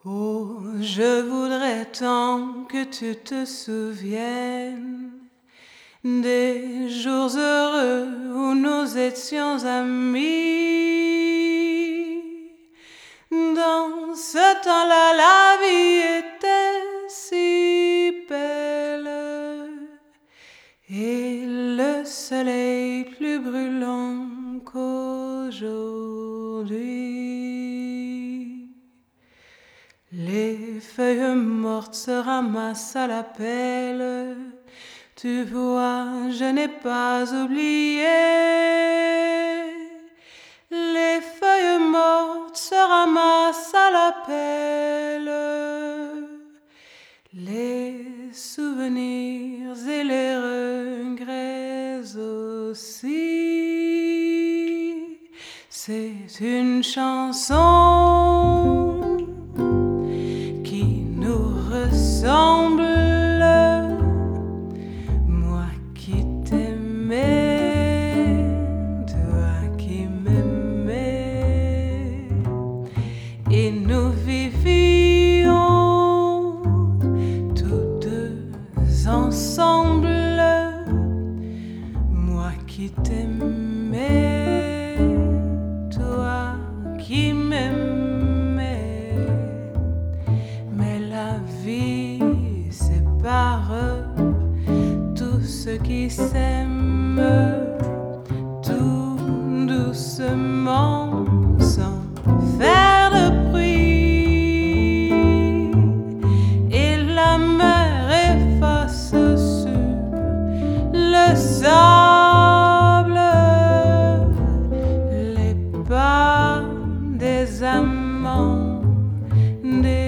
Oh, je voudrais tant que tu te souviennes des jours heureux où nous étions amis. Dans ce temps-là, la vie était si belle et le soleil plus brûlant qu'aujourd'hui. Les feuilles mortes se ramassent à la pelle. Tu vois, je n'ai pas oublié. Les feuilles mortes se ramassent à la pelle. Les souvenirs et les regrets aussi. C'est une chanson qui nous ressemble. Moi qui t'aimais, toi qui m'aimais, et nous vivions tous deux ensemble. Moi qui t'aimais, toi qui m'aimais, mais la vie sépare tous ceux qui s'aiment tout doucement sans faire de bruit, et la mer efface sur le sable les pas des amants, des